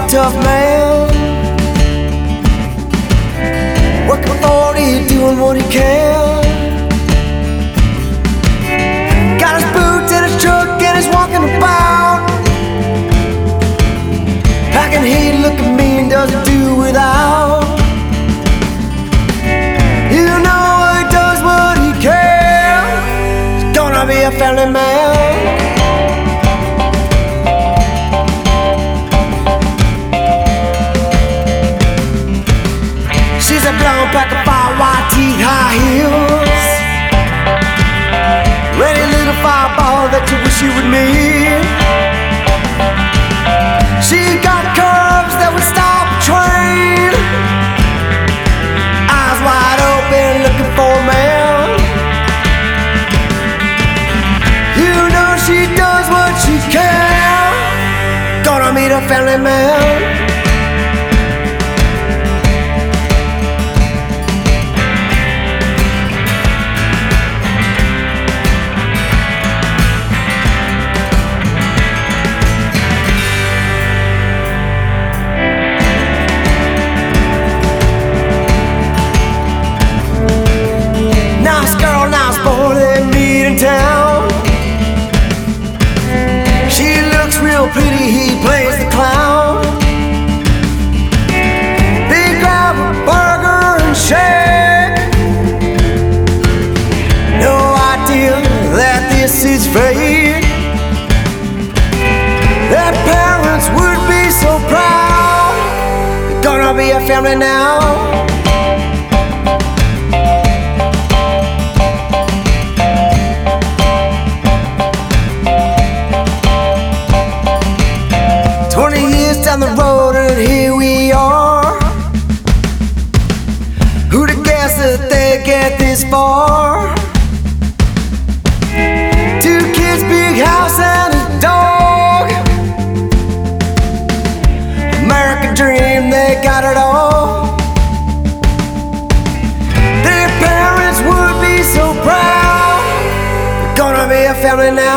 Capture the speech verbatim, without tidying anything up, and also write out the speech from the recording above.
a tough man, working forty, doing what he can. Got his boots and his truck and he's walking about, packing heat, looking mean, doesn't do without. You know he does what he can. He's gonna be a family man. She's a blonde pack of fire, white teeth, high heels, ready little fireball that you wish you would meet. She got curves that would stop a train, eyes wide open looking for a man. You know she does what she can. Gonna meet a family man. Nice girl, nice boy, they meet in town. She looks real pretty, he plays the clown. They grab a burger and shake, no idea that this is fate. Their parents would be so proud. They're gonna be a family now. Twenty years down the road and here we are. Who'd have guessed that they'd get this far? Two kids, big house and a dog. American dream, they got it all. Their parents would be so proud. They're gonna be a family now.